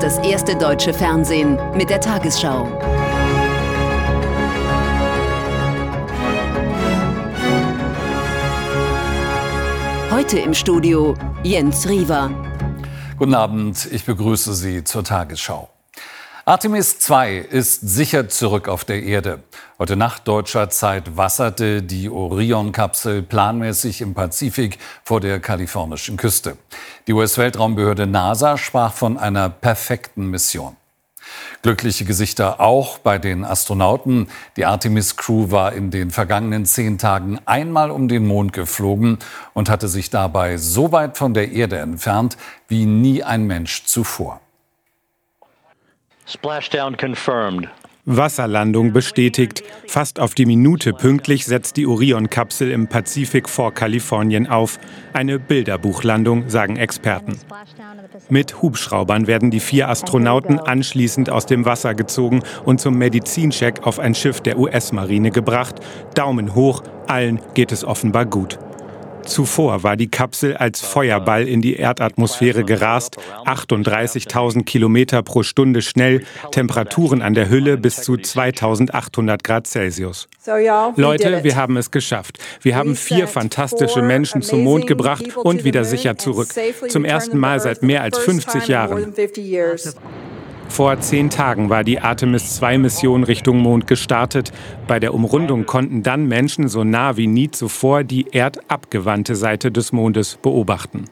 ist das erste deutsche Fernsehen mit der Tagesschau. Heute im Studio Jens Riewer. Guten Abend, ich begrüße Sie zur Tagesschau. Artemis II ist sicher zurück auf der Erde. Heute Nacht deutscher Zeit wasserte die Orion-Kapsel planmäßig im Pazifik vor der kalifornischen Küste. Die US-Weltraumbehörde NASA sprach von einer perfekten Mission. Glückliche Gesichter auch bei den Astronauten. Die Artemis-Crew war in den vergangenen 10 Tagen einmal um den Mond geflogen und hatte sich dabei so weit von der Erde entfernt wie nie ein Mensch zuvor. Splashdown confirmed. Wasserlandung bestätigt. Fast auf die Minute pünktlich setzt die Orion-Kapsel im Pazifik vor Kalifornien auf. Eine Bilderbuchlandung, sagen Experten. Mit Hubschraubern werden die 4 Astronauten anschließend aus dem Wasser gezogen und zum Medizincheck auf ein Schiff der US-Marine gebracht. Daumen hoch, allen geht es offenbar gut. Zuvor war die Kapsel als Feuerball in die Erdatmosphäre gerast, 38.000 Kilometer pro Stunde schnell, Temperaturen an der Hülle bis zu 2.800 Grad Celsius. Leute, wir haben es geschafft. Wir haben 4 fantastische Menschen zum Mond gebracht und wieder sicher zurück. Zum ersten Mal seit mehr als 50 Jahren. Vor 10 Tagen war die Artemis-II-Mission Richtung Mond gestartet. Bei der Umrundung konnten dann Menschen so nah wie nie zuvor die erdabgewandte Seite des Mondes beobachten.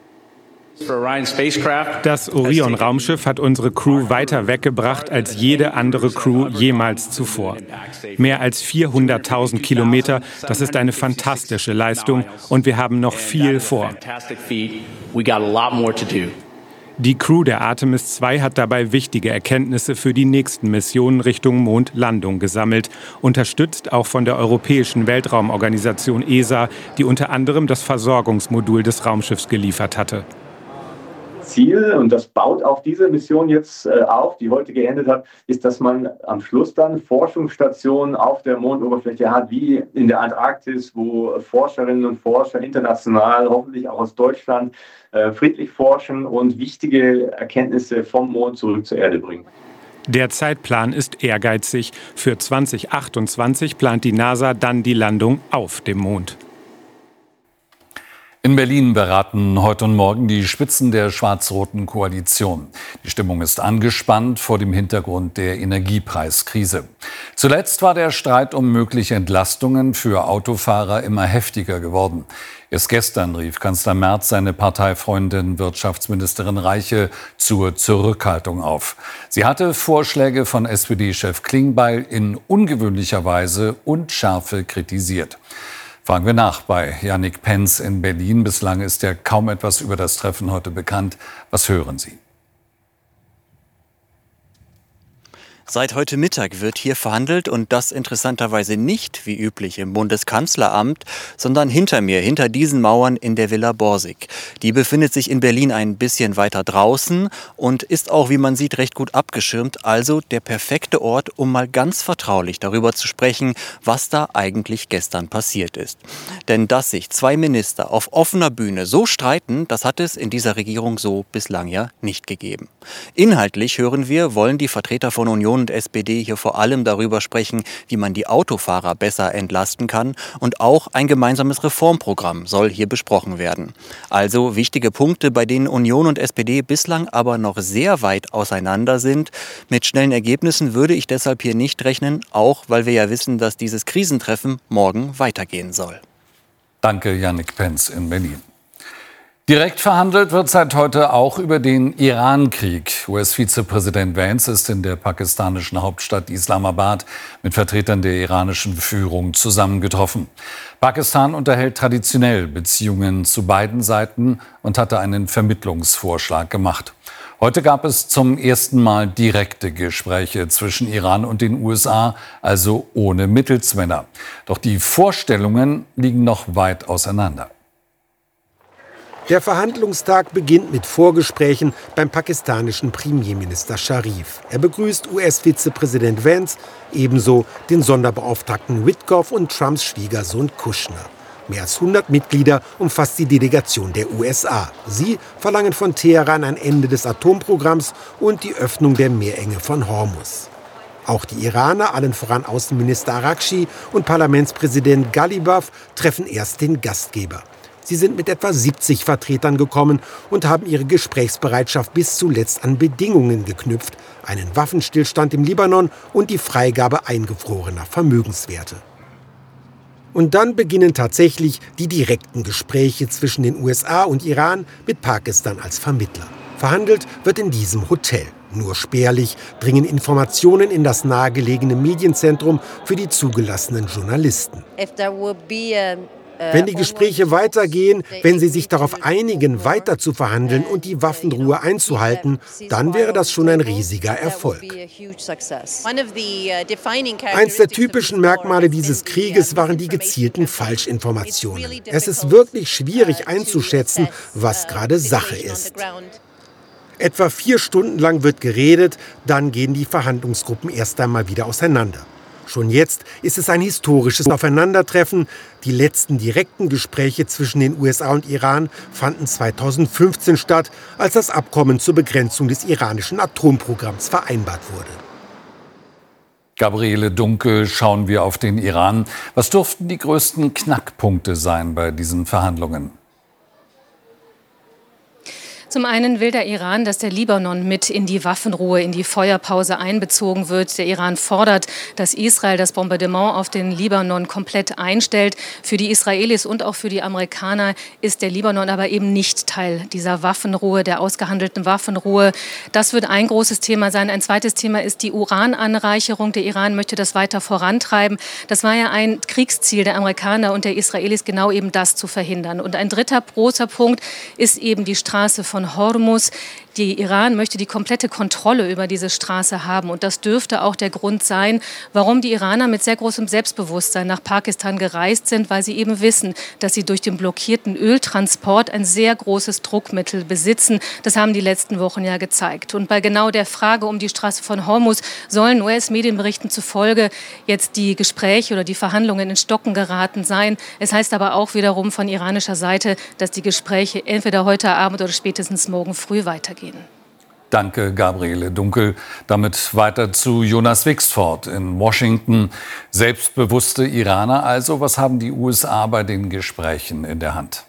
Das Orion-Raumschiff hat unsere Crew weiter weggebracht als jede andere Crew jemals zuvor. Mehr als 400.000 Kilometer, das ist eine fantastische Leistung und wir haben noch viel vor. Die Crew der Artemis II hat dabei wichtige Erkenntnisse für die nächsten Missionen Richtung Mondlandung gesammelt, unterstützt auch von der Europäischen Weltraumorganisation ESA, die unter anderem das Versorgungsmodul des Raumschiffs geliefert hatte. Ziel, und das baut auch diese Mission jetzt auf, die heute geendet hat, ist, dass man am Schluss dann Forschungsstationen auf der Mondoberfläche hat, wie in der Antarktis, wo Forscherinnen und Forscher international, hoffentlich auch aus Deutschland, friedlich forschen und wichtige Erkenntnisse vom Mond zurück zur Erde bringen. Der Zeitplan ist ehrgeizig. Für 2028 plant die NASA dann die Landung auf dem Mond. In Berlin beraten heute und morgen die Spitzen der schwarz-roten Koalition. Die Stimmung ist angespannt vor dem Hintergrund der Energiepreiskrise. Zuletzt war der Streit um mögliche Entlastungen für Autofahrer immer heftiger geworden. Erst gestern rief Kanzler Merz seine Parteifreundin Wirtschaftsministerin Reiche zur Zurückhaltung auf. Sie hatte Vorschläge von SPD-Chef Klingbeil in ungewöhnlicher Weise und Schärfe kritisiert. Fragen wir nach bei Jannik Pentz in Berlin. Bislang ist ja kaum etwas über das Treffen heute bekannt. Was hören Sie? Seit heute Mittag wird hier verhandelt und das interessanterweise nicht wie üblich im Bundeskanzleramt, sondern hinter mir, hinter diesen Mauern in der Villa Borsig. Die befindet sich in Berlin ein bisschen weiter draußen und ist auch, wie man sieht, recht gut abgeschirmt. Also der perfekte Ort, um mal ganz vertraulich darüber zu sprechen, was da eigentlich gestern passiert ist. Denn dass sich 2 Minister auf offener Bühne so streiten, das hat es in dieser Regierung so bislang ja nicht gegeben. Inhaltlich hören wir, wollen die Vertreter von Union und SPD hier vor allem darüber sprechen, wie man die Autofahrer besser entlasten kann. Und auch ein gemeinsames Reformprogramm soll hier besprochen werden. Also wichtige Punkte, bei denen Union und SPD bislang aber noch sehr weit auseinander sind. Mit schnellen Ergebnissen würde ich deshalb hier nicht rechnen, auch weil wir ja wissen, dass dieses Krisentreffen morgen weitergehen soll. Danke, Jannik Pentz in Berlin. Direkt verhandelt wird seit heute auch über den Iran-Krieg. US-Vizepräsident Vance ist in der pakistanischen Hauptstadt Islamabad mit Vertretern der iranischen Führung zusammengetroffen. Pakistan unterhält traditionell Beziehungen zu beiden Seiten und hatte einen Vermittlungsvorschlag gemacht. Heute gab es zum ersten Mal direkte Gespräche zwischen Iran und den USA, also ohne Mittelsmänner. Doch die Vorstellungen liegen noch weit auseinander. Der Verhandlungstag beginnt mit Vorgesprächen beim pakistanischen Premierminister Sharif. Er begrüßt US-Vizepräsident Vance, ebenso den Sonderbeauftragten Witkoff und Trumps Schwiegersohn Kushner. Mehr als 100 Mitglieder umfasst die Delegation der USA. Sie verlangen von Teheran ein Ende des Atomprogramms und die Öffnung der Meerenge von Hormuz. Auch die Iraner, allen voran Außenminister Araghchi und Parlamentspräsident Ghalibaf, treffen erst den Gastgeber. Sie sind mit etwa 70 Vertretern gekommen und haben ihre Gesprächsbereitschaft bis zuletzt an Bedingungen geknüpft, einen Waffenstillstand im Libanon und die Freigabe eingefrorener Vermögenswerte. Und dann beginnen tatsächlich die direkten Gespräche zwischen den USA und Iran mit Pakistan als Vermittler. Verhandelt wird in diesem Hotel. Nur spärlich dringen Informationen in das nahegelegene Medienzentrum für die zugelassenen Journalisten. Wenn die Gespräche weitergehen, wenn sie sich darauf einigen, weiter zu verhandeln und die Waffenruhe einzuhalten, dann wäre das schon ein riesiger Erfolg. Eins der typischen Merkmale dieses Krieges waren die gezielten Falschinformationen. Es ist wirklich schwierig einzuschätzen, was gerade Sache ist. Etwa 4 Stunden lang wird geredet, dann gehen die Verhandlungsgruppen erst einmal wieder auseinander. Schon jetzt ist es ein historisches Aufeinandertreffen. Die letzten direkten Gespräche zwischen den USA und Iran fanden 2015 statt, als das Abkommen zur Begrenzung des iranischen Atomprogramms vereinbart wurde. Gabriele Dunkel, schauen wir auf den Iran. Was dürften die größten Knackpunkte sein bei diesen Verhandlungen? Zum einen will der Iran, dass der Libanon mit in die Waffenruhe, in die Feuerpause einbezogen wird. Der Iran fordert, dass Israel das Bombardement auf den Libanon komplett einstellt. Für die Israelis und auch für die Amerikaner ist der Libanon aber eben nicht Teil dieser Waffenruhe, der ausgehandelten Waffenruhe. Das wird ein großes Thema sein. Ein zweites Thema ist die Urananreicherung. Der Iran möchte das weiter vorantreiben. Das war ja ein Kriegsziel der Amerikaner und der Israelis, genau eben das zu verhindern. Und ein dritter großer Punkt ist eben die Straße von Hormuz. Der Iran möchte die komplette Kontrolle über diese Straße haben. Und das dürfte auch der Grund sein, warum die Iraner mit sehr großem Selbstbewusstsein nach Pakistan gereist sind, weil sie eben wissen, dass sie durch den blockierten Öltransport ein sehr großes Druckmittel besitzen. Das haben die letzten Wochen ja gezeigt. Und bei genau der Frage um die Straße von Hormuz sollen US-Medienberichten zufolge jetzt die Gespräche oder die Verhandlungen in Stocken geraten sein. Es heißt aber auch wiederum von iranischer Seite, dass die Gespräche entweder heute Abend oder spätestens morgen früh weitergehen. Danke, Gabriele Dunkel. Damit weiter zu Jonas Wixford in Washington. Selbstbewusste Iraner also. Was haben die USA bei den Gesprächen in der Hand?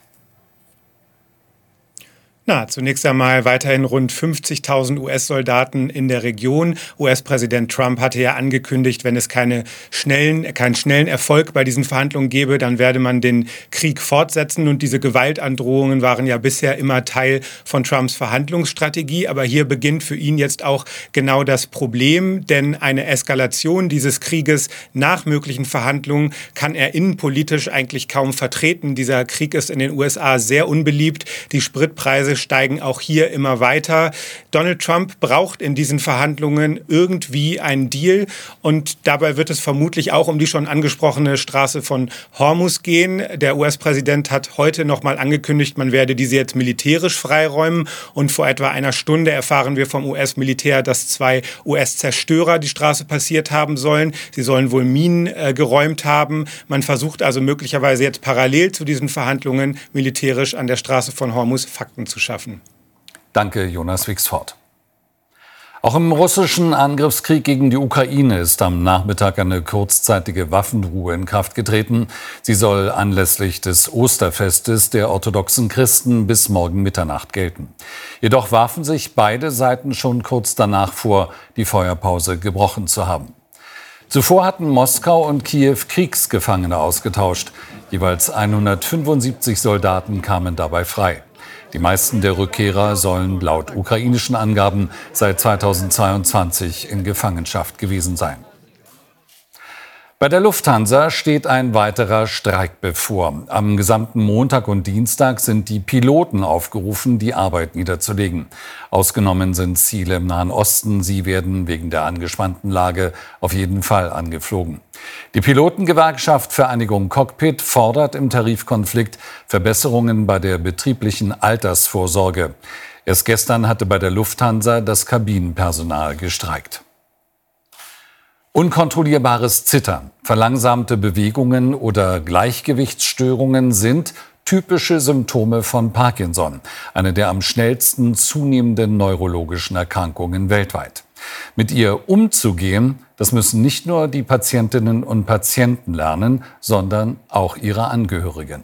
Zunächst einmal weiterhin rund 50.000 US-Soldaten in der Region. US-Präsident Trump hatte ja angekündigt, wenn es keinen schnellen Erfolg bei diesen Verhandlungen gäbe, dann werde man den Krieg fortsetzen. Und diese Gewaltandrohungen waren ja bisher immer Teil von Trumps Verhandlungsstrategie. Aber hier beginnt für ihn jetzt auch genau das Problem, denn eine Eskalation dieses Krieges nach möglichen Verhandlungen kann er innenpolitisch eigentlich kaum vertreten. Dieser Krieg ist in den USA sehr unbeliebt. Die Spritpreise steigen auch hier immer weiter. Donald Trump braucht in diesen Verhandlungen irgendwie einen Deal und dabei wird es vermutlich auch um die schon angesprochene Straße von Hormuz gehen. Der US-Präsident hat heute noch mal angekündigt, man werde diese jetzt militärisch freiräumen und vor etwa einer Stunde erfahren wir vom US-Militär, dass 2 US-Zerstörer die Straße passiert haben sollen. Sie sollen wohl Minen geräumt haben. Man versucht also möglicherweise jetzt parallel zu diesen Verhandlungen militärisch an der Straße von Hormuz Fakten zu schaffen. Danke, Jonas Wixford. Auch im russischen Angriffskrieg gegen die Ukraine ist am Nachmittag eine kurzzeitige Waffenruhe in Kraft getreten. Sie soll anlässlich des Osterfestes der orthodoxen Christen bis morgen Mitternacht gelten. Jedoch warfen sich beide Seiten schon kurz danach vor, die Feuerpause gebrochen zu haben. Zuvor hatten Moskau und Kiew Kriegsgefangene ausgetauscht. Jeweils 175 Soldaten kamen dabei frei. Die meisten der Rückkehrer sollen laut ukrainischen Angaben seit 2022 in Gefangenschaft gewesen sein. Bei der Lufthansa steht ein weiterer Streik bevor. Am gesamten Montag und Dienstag sind die Piloten aufgerufen, die Arbeit niederzulegen. Ausgenommen sind Ziele im Nahen Osten. Sie werden wegen der angespannten Lage auf jeden Fall angeflogen. Die Pilotengewerkschaft Vereinigung Cockpit fordert im Tarifkonflikt Verbesserungen bei der betrieblichen Altersvorsorge. Erst gestern hatte bei der Lufthansa das Kabinenpersonal gestreikt. Unkontrollierbares Zittern, verlangsamte Bewegungen oder Gleichgewichtsstörungen sind typische Symptome von Parkinson, eine der am schnellsten zunehmenden neurologischen Erkrankungen weltweit. Mit ihr umzugehen, das müssen nicht nur die Patientinnen und Patienten lernen, sondern auch ihre Angehörigen.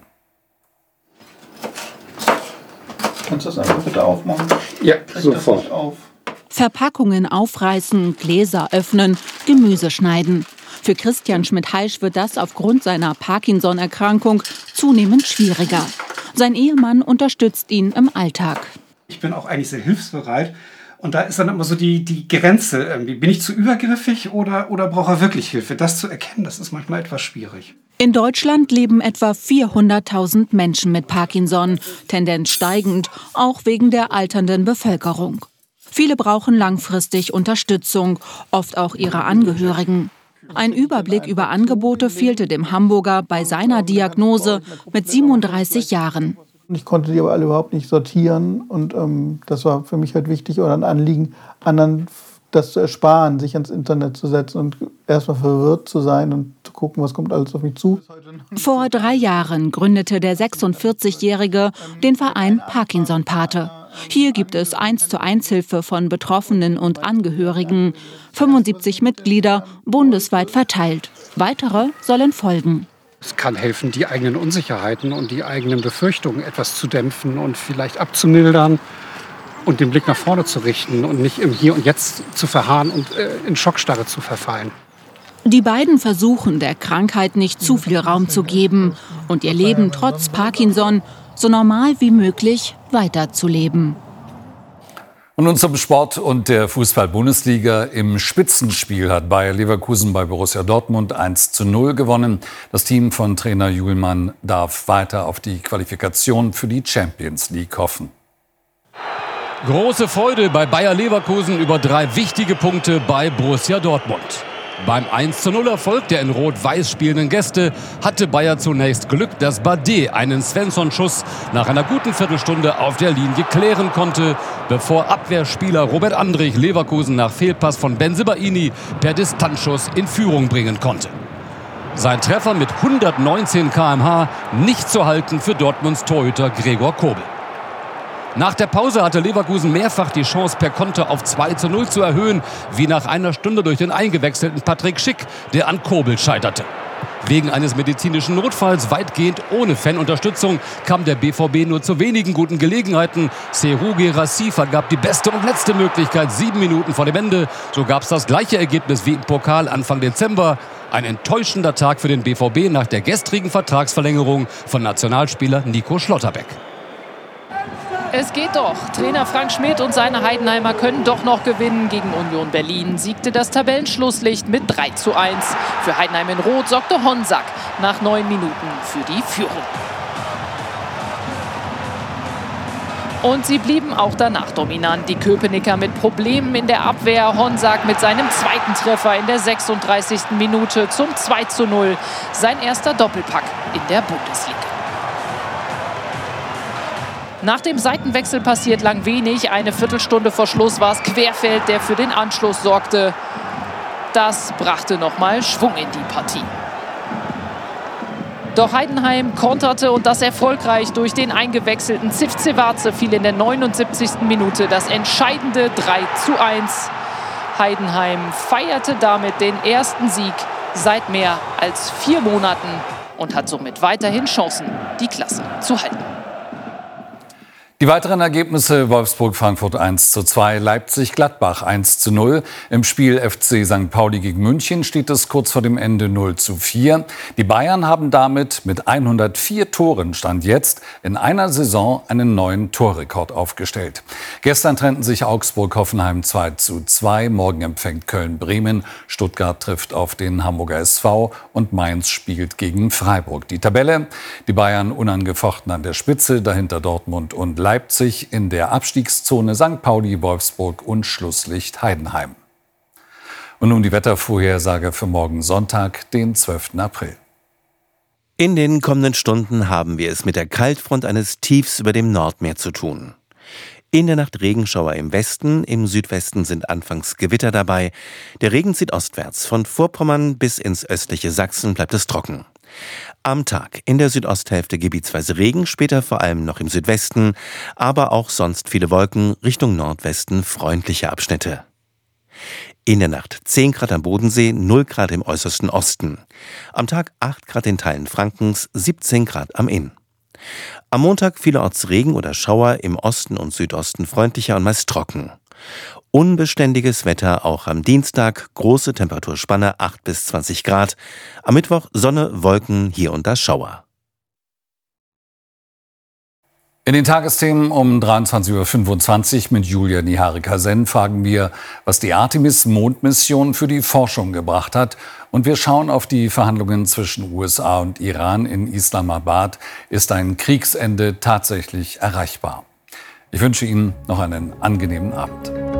Kannst du das einfach bitte aufmachen? Ja, sofort. Verpackungen aufreißen, Gläser öffnen, Gemüse schneiden. Für Christian Schmidt-Heisch wird das aufgrund seiner Parkinson-Erkrankung zunehmend schwieriger. Sein Ehemann unterstützt ihn im Alltag. Ich bin auch eigentlich sehr hilfsbereit. Und da ist dann immer so die Grenze. Bin ich zu übergriffig oder brauche er wirklich Hilfe? Das zu erkennen, das ist manchmal etwas schwierig. In Deutschland leben etwa 400.000 Menschen mit Parkinson, Tendenz steigend, auch wegen der alternden Bevölkerung. Viele brauchen langfristig Unterstützung, oft auch ihre Angehörigen. Ein Überblick über Angebote fehlte dem Hamburger bei seiner Diagnose mit 37 Jahren. Ich konnte die aber alle überhaupt nicht sortieren und das war für mich halt wichtig oder ein Anliegen, anderen das zu ersparen, sich ans Internet zu setzen und erstmal verwirrt zu sein und zu gucken, was kommt alles auf mich zu. Vor 3 Jahren gründete der 46-Jährige den Verein Parkinson-Pate. Hier gibt es 1:1 Hilfe von Betroffenen und Angehörigen. 75 Mitglieder, bundesweit verteilt. Weitere sollen folgen. Es kann helfen, die eigenen Unsicherheiten und die eigenen Befürchtungen etwas zu dämpfen und vielleicht abzumildern und den Blick nach vorne zu richten und nicht im Hier und Jetzt zu verharren und in Schockstarre zu verfallen. Die beiden versuchen, der Krankheit nicht zu viel Raum zu geben und ihr Leben trotz Parkinson so normal wie möglich weiterzuleben. Und nun zum Sport und der Fußball-Bundesliga. Im Spitzenspiel hat Bayer Leverkusen bei Borussia Dortmund 1:0 gewonnen. Das Team von Trainer Julmann darf weiter auf die Qualifikation für die Champions League hoffen. Große Freude bei Bayer Leverkusen über 3 wichtige Punkte bei Borussia Dortmund. Beim 1:0-Erfolg der in Rot-Weiß spielenden Gäste hatte Bayer zunächst Glück, dass Bardet einen Svensson-Schuss nach einer guten Viertelstunde auf der Linie klären konnte, bevor Abwehrspieler Robert Andrich Leverkusen nach Fehlpass von Bensebaini per Distanzschuss in Führung bringen konnte. Sein Treffer mit 119 km/h nicht zu halten für Dortmunds Torhüter Gregor Kobel. Nach der Pause hatte Leverkusen mehrfach die Chance, per Konter auf 2:0 zu erhöhen, wie nach einer Stunde durch den eingewechselten Patrick Schick, der an Kobel scheiterte. Wegen eines medizinischen Notfalls, weitgehend ohne Fanunterstützung, kam der BVB nur zu wenigen guten Gelegenheiten. Serhou Guirassy vergab die beste und letzte Möglichkeit 7 Minuten vor dem Ende. So gab es das gleiche Ergebnis wie im Pokal Anfang Dezember. Ein enttäuschender Tag für den BVB nach der gestrigen Vertragsverlängerung von Nationalspieler Nico Schlotterbeck. Es geht doch. Trainer Frank Schmidt und seine Heidenheimer können doch noch gewinnen. Gegen Union Berlin siegte das Tabellenschlusslicht mit 3:1. Für Heidenheim in Rot sorgte Honsack nach 9 Minuten für die Führung. Und sie blieben auch danach dominant. Die Köpenicker mit Problemen in der Abwehr. Honsack mit seinem zweiten Treffer in der 36. Minute zum 2:0. Sein erster Doppelpack in der Bundesliga. Nach dem Seitenwechsel passiert lang wenig. Eine Viertelstunde vor Schluss war es Querfeld, der für den Anschluss sorgte. Das brachte nochmal Schwung in die Partie. Doch Heidenheim konterte und das erfolgreich durch den eingewechselten Zivcevace fiel in der 79. Minute das entscheidende 3:1. Heidenheim feierte damit den ersten Sieg seit mehr als 4 Monaten und hat somit weiterhin Chancen, die Klasse zu halten. Die weiteren Ergebnisse: Wolfsburg-Frankfurt 1:2, Leipzig-Gladbach 1:0. Im Spiel FC St. Pauli gegen München steht es kurz vor dem Ende 0:4. Die Bayern haben damit mit 104 Toren Stand jetzt in einer Saison einen neuen Torrekord aufgestellt. Gestern trennten sich Augsburg-Hoffenheim 2:2. Morgen empfängt Köln Bremen. Stuttgart trifft auf den Hamburger SV und Mainz spielt gegen Freiburg. Die Tabelle: die Bayern unangefochten an der Spitze, dahinter Dortmund und Leipzig, in der Abstiegszone St. Pauli, Wolfsburg und Schlusslicht Heidenheim. Und nun die Wettervorhersage für morgen Sonntag, den 12. April. In den kommenden Stunden haben wir es mit der Kaltfront eines Tiefs über dem Nordmeer zu tun. In der Nacht Regenschauer im Westen, im Südwesten sind anfangs Gewitter dabei. Der Regen zieht ostwärts. Von Vorpommern bis ins östliche Sachsen bleibt es trocken. Am Tag in der Südosthälfte gebietsweise Regen, später vor allem noch im Südwesten, aber auch sonst viele Wolken, Richtung Nordwesten freundliche Abschnitte. In der Nacht 10 Grad am Bodensee, 0 Grad im äußersten Osten. Am Tag 8 Grad in Teilen Frankens, 17 Grad am Inn. Am Montag vielerorts Regen oder Schauer, im Osten und Südosten freundlicher und meist trocken. Unbeständiges Wetter auch am Dienstag, große Temperaturspanne 8 bis 20 Grad. Am Mittwoch Sonne, Wolken, hier und da Schauer. In den Tagesthemen um 23.25 Uhr mit Julia Niharika-Sen fragen wir, was die Artemis-Mondmission für die Forschung gebracht hat. Und wir schauen auf die Verhandlungen zwischen USA und Iran in Islamabad. Ist ein Kriegsende tatsächlich erreichbar? Ich wünsche Ihnen noch einen angenehmen Abend.